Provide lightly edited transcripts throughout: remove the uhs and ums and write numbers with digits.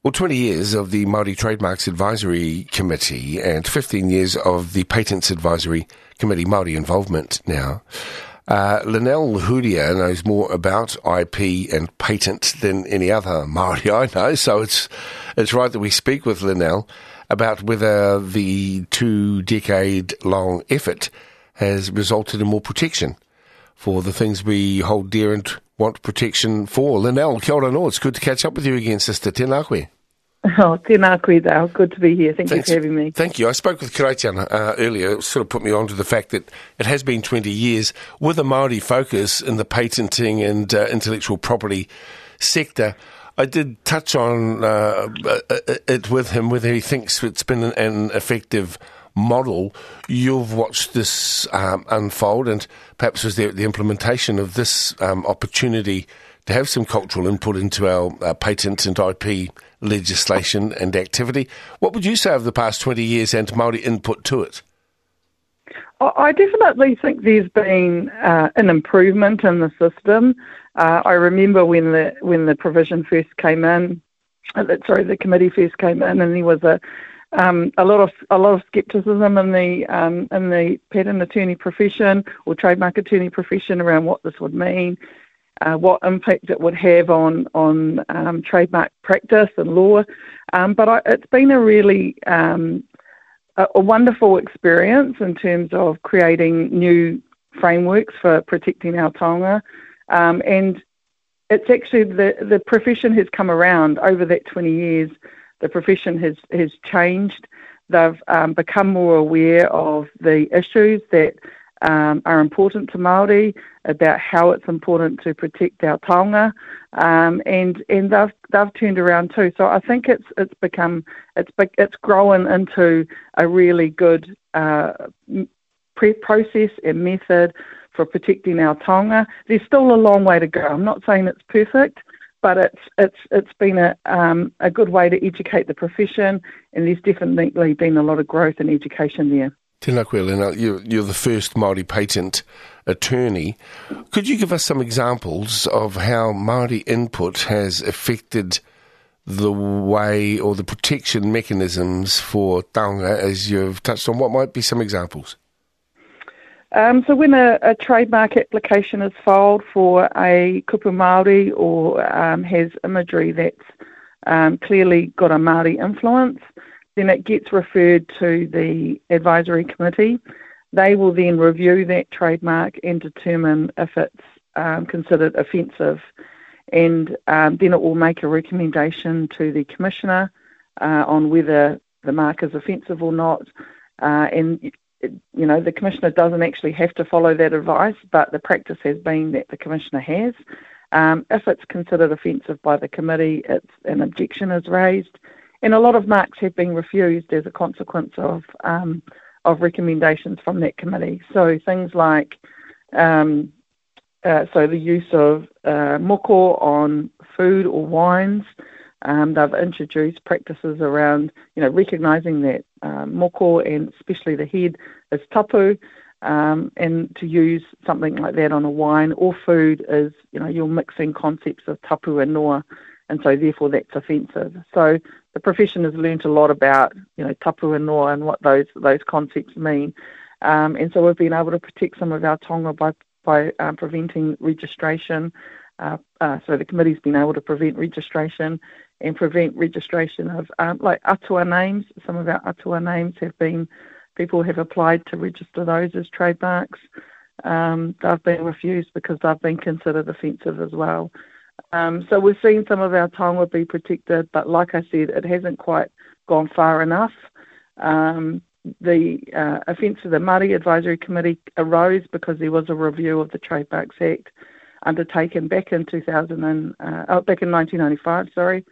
Well, 20 years of the Māori Trademarks Advisory Committee and 15 years of the Patents Advisory Committee, Māori involvement now. Lynelle Huria knows more about IP and patent than any other Māori I know, so it's right that we speak with Lynelle about whether the 2-decade-long effort has resulted in more protection for the things we hold dear and want protection for. Lynelle, kia ora no, it's good to catch up with you again, sister. Tēnā koe. Oh, tēnā koe, Dale. Good to be here. Thanks you for having me. Thank you. I spoke with Karaitiana earlier. It sort of put me on to the fact that it has been 20 years with a Māori focus in the patenting and intellectual property sector. I did touch on it with him, whether he thinks it's been an effective model. You've watched this unfold, and perhaps was the implementation of this opportunity to have some cultural input into our patent and IP legislation and activity. What would you say over the past 20 years and Māori input to it? I definitely think there's been an improvement in the system. I remember when the provision first came in, the committee first came in, and there was a lot of scepticism in the patent attorney profession or trademark attorney profession around what this would mean. What impact it would have on trademark practice and law. But it's been a really a wonderful experience in terms of creating new frameworks for protecting our taonga. And it's actually the profession has come around over that 20 years. The profession has changed. They've become more aware of the issues that are important to Māori, about how it's important to protect our taonga, and they've turned around too. So I think it's grown into a really good process and method for protecting our taonga. There's still a long way to go. I'm not saying it's perfect, but it's been a good way to educate the profession, and there's definitely been a lot of growth in education there. Tēnā koe, Lynelle. You're the first Māori patent attorney. Could you give us some examples of how Māori input has affected the way or the protection mechanisms for taonga, as you've touched on? What might be some examples? So when a trademark application is filed for a kupu Māori or has imagery that's clearly got a Māori influence, then it gets referred to the advisory committee. They will then review that trademark and determine if it's considered offensive. And then it will make a recommendation to the commissioner on whether the mark is offensive or not. And the commissioner doesn't actually have to follow that advice, but the practice has been that the commissioner has. If it's considered offensive by the committee, an objection is raised. And a lot of marks have been refused as a consequence of recommendations from that committee. So things like the use of moko on food or wines. They've introduced practices around recognising that moko and especially the head is tapu, and to use something like that on a wine or food is you're mixing concepts of tapu and noa, and so therefore that's offensive. So the profession has learnt a lot about, tapu and noa and what those concepts mean. And so we've been able to protect some of our taonga by preventing registration. So the committee's been able to prevent registration and prevent registration of like atua names. Some of our atua names people have applied to register those as trademarks. They've been refused because they've been considered offensive as well. So we've seen some of our taonga be protected, but like I said, it hasn't quite gone far enough. The offence of the Māori Advisory Committee arose because there was a review of the Trademarks Act undertaken back in 1995.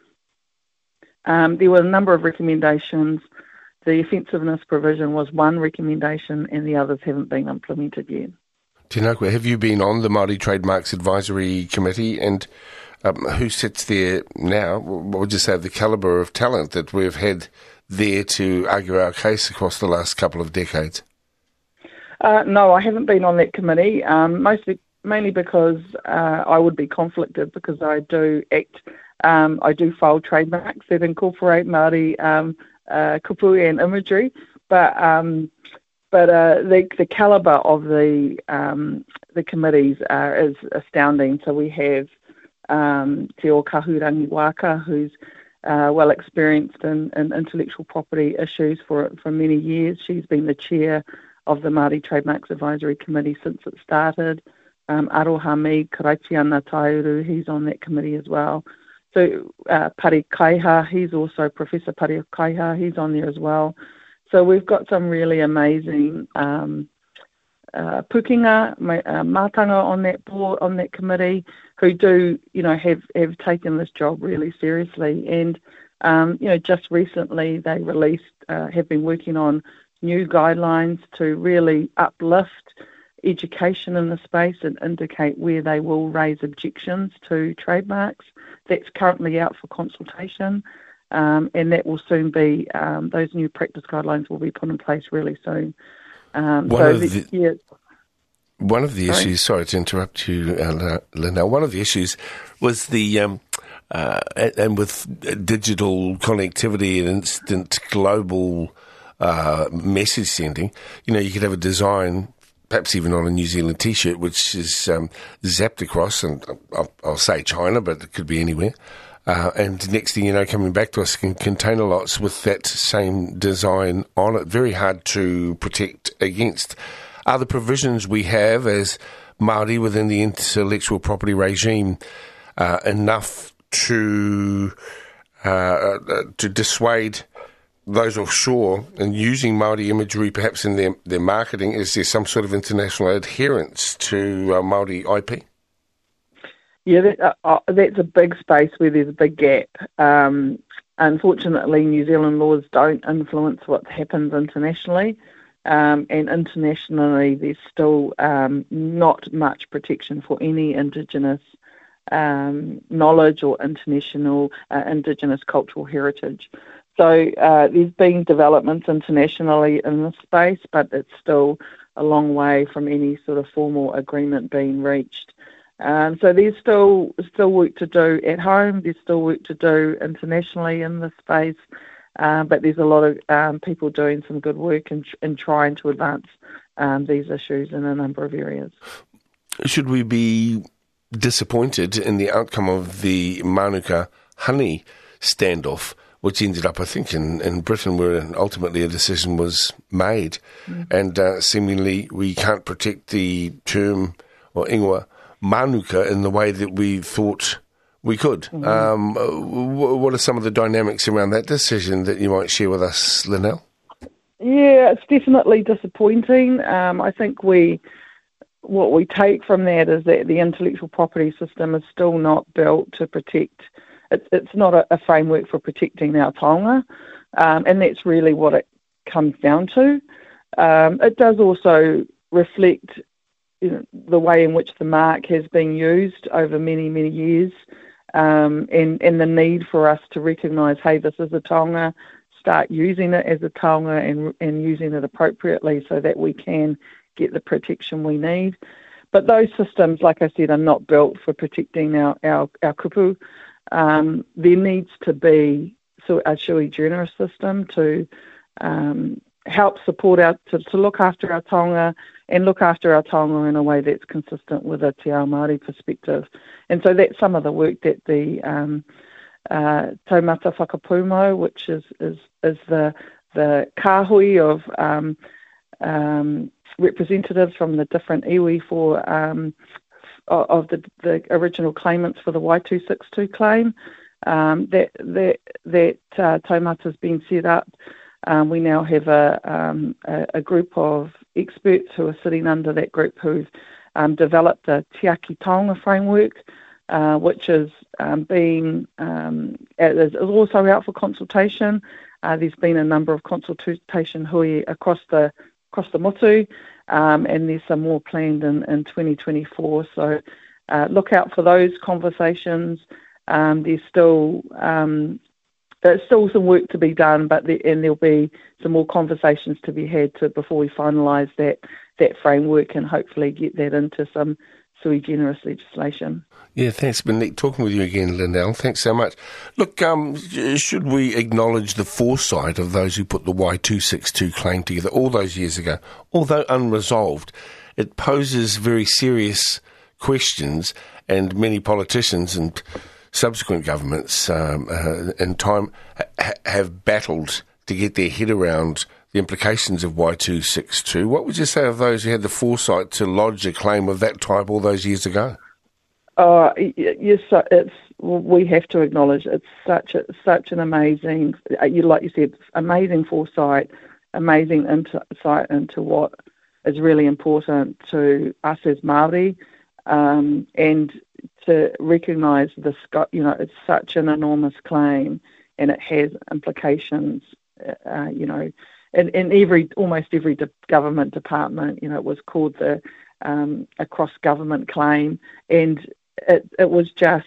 There were a number of recommendations. The offensiveness provision was one recommendation, and the others haven't been implemented yet. Tēnā koe, have you been on the Māori Trademarks Advisory Committee, and who sits there now? What would you say of the calibre of talent that we've had there to argue our case across the last couple of decades? No, I haven't been on that committee, mainly because I would be conflicted because I do act I do file trademarks that incorporate Māori kupu and imagery, but the calibre of the committees is astounding. So we have Te O Kahurangi Waka, who's well experienced in intellectual property issues for many years. She's been the chair of the Māori Trademarks Advisory Committee since it started. Aroha Me Karaitiana Tauru, he's on that committee as well. So Pari Kaiha, he's also Professor Pari Kaiha, he's on there as well. So we've got some really amazing pukinga, mātanga on that board, on that committee, who do, have taken this job really seriously. And, just recently they have been working on new guidelines to really uplift education in the space and indicate where they will raise objections to trademarks. That's currently out for consultation, and that will soon be, those new practice guidelines will be put in place really soon. One of the issues, sorry to interrupt you, Linnell, one of the issues was the, and with digital connectivity and instant global message sending, you could have a design, perhaps even on a New Zealand T-shirt, which is zapped across, and I'll say China, but it could be anywhere. And next thing you know, coming back to us in container lots with that same design on it. Very hard to protect against. Are the provisions we have as Māori within the intellectual property regime enough to dissuade those offshore and using Māori imagery perhaps in their marketing? Is there some sort of international adherence to Māori IP? Yeah, that's a big space where there's a big gap. Unfortunately, New Zealand laws don't influence what happens internationally. And internationally, there's still not much protection for any Indigenous knowledge or international Indigenous cultural heritage. So there's been developments internationally in this space, but it's still a long way from any sort of formal agreement being reached. So there's still work to do at home. There's still work to do internationally in this space. But there's a lot of people doing some good work and trying to advance these issues in a number of areas. Should we be disappointed in the outcome of the Manuka honey standoff, which ended up, I think, in Britain, where ultimately a decision was made, and seemingly we can't protect the term or ingoa Manuka in the way that we thought we could. What are some of the dynamics around that decision that you might share with us, Linnell? Yeah, it's definitely disappointing. I think what we take from that is that the intellectual property system is still not built to protect. It's not a framework for protecting our taonga, and that's really what it comes down to. It does also reflect the way in which the mark has been used over many, many years, and the need for us to recognise, hey, this is a taonga, start using it as a taonga and using it appropriately so that we can get the protection we need. But those systems, like I said, are not built for protecting our kupu. There needs to be a sui generis system to help support to look after our taonga and look after our taonga in a way that's consistent with a Te Ao Māori perspective. And so that's some of the work that the Taumata Whakapumo, which is the kāhui of representatives from the different iwi of the original claimants for the Y262 claim, that taumata has been set up. We now have a group of experts who are sitting under that group who've developed the Te Aki Taonga framework, which is is also out for consultation. There's been a number of consultation hui across the motu, and there's some more planned in 2024. So look out for those conversations. There's still some work to be done, and there'll be some more conversations to be had before we finalise that framework and hopefully get that into some sui generis legislation. Yeah, thanks. It's been neat talking with you again, Lynelle. Thanks so much. Look, should we acknowledge the foresight of those who put the Y262 claim together all those years ago? Although unresolved, it poses very serious questions, and many politicians and subsequent governments in time have battled to get their head around the implications of Y262. What would you say of those who had the foresight to lodge a claim of that type all those years ago? Yes, we have to acknowledge it's such an amazing, like you said, amazing foresight, amazing insight into what is really important to us as Māori, and to recognise this. It's such an enormous claim, and it has implications. In almost every government department, it was called a cross-government claim, and it was just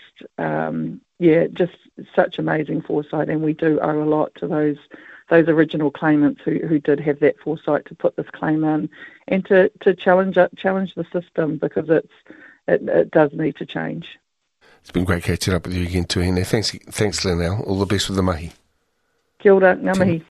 such amazing foresight, and we do owe a lot to those original claimants who did have that foresight to put this claim in and to challenge the system, because it does need to change. It's been great catching up with you again, Tuhine. Thanks, Lynelle. All the best with the mahi. Kia ora, ngā mihi.